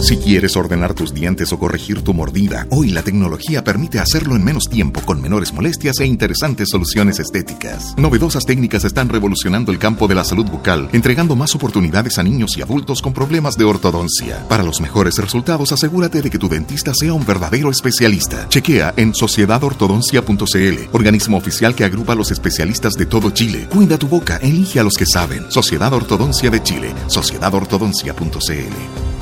Si quieres ordenar tus dientes o corregir tu mordida, hoy la tecnología permite hacerlo en menos tiempo, con menores molestias e interesantes soluciones estéticas. Novedosas técnicas están revolucionando el campo de la salud bucal, entregando más oportunidades a niños y adultos con problemas de ortodoncia. Para los mejores resultados, asegúrate de que tu dentista sea un verdadero especialista. Chequea en sociedadortodoncia.cl, organismo oficial que agrupa a los especialistas de todo Chile. Cuida tu boca, elige a los que saben. Sociedad Ortodoncia de Chile, sociedadortodoncia.cl.